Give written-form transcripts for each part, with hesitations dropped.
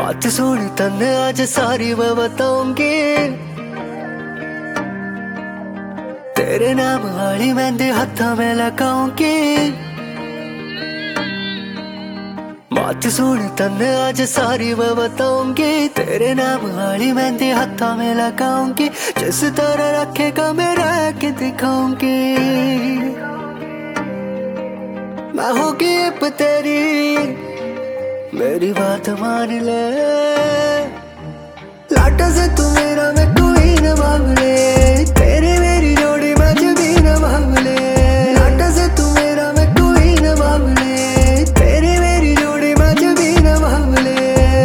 बात सुन तन्ने आज सारी मैं बताऊंगी। तेरे नाम वाली मेहंदी हाथा में लगाऊंगी। बात सुन तन्ने आज सारी मैं बताऊंगी। तेरे नाम वाली मेहंदी हाथा में लगाऊंगी। जिस तरह रखेगा मैं रह के दिखाऊंगी। मैं होगी अब तेरी, मेरी बात मान ले। लाटा से तू मेरा मैं कोई न मांग ले। तेरी मेरी जोड़ी मैं भी न मांग ले। लाटा से तू मेरा मैं कोई न मांग ले। तेरी मेरी जोड़ी मैं भी न मांग ले।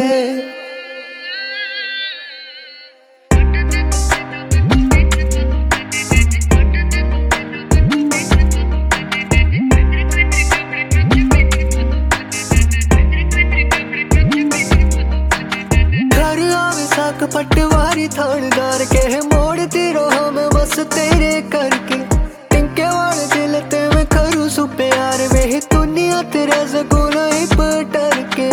पटवारी थानेदार के मोड़ती रहा मैं बस तेरे करके। तिनके वाले दिल ते मैं करूँ सु प्यार में। दुनिया तेरे सगुना ही पटर के।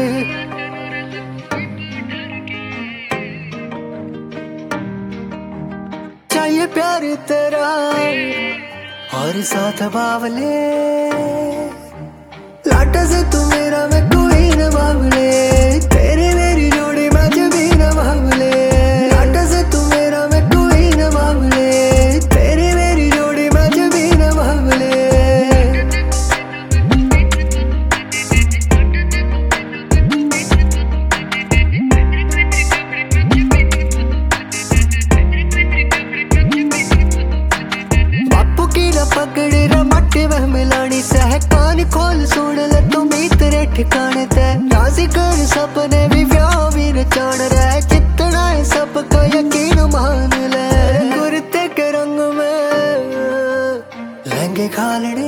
चाहिए प्यार तेरा और साथ बावले। लाटा से तू मेरा मैं कोई न मांग ले। तेरी मेरी जोड़ी मैं भी न मांग ले। लाटा से तू मेरा मैं कोई न मांग ले। तेरी मेरी जोड़ी मैं भी न मांग ले। बापू की न पकड़े रमटे वह मिलानी। सह कान खोल सुन ले तू तेरे ठिकाने ते। राजी कर सपने भी व्याह भी नचान रहे। जितना है सबका यकीन मान ले। कुर्ते के रंग में लहंगे खालने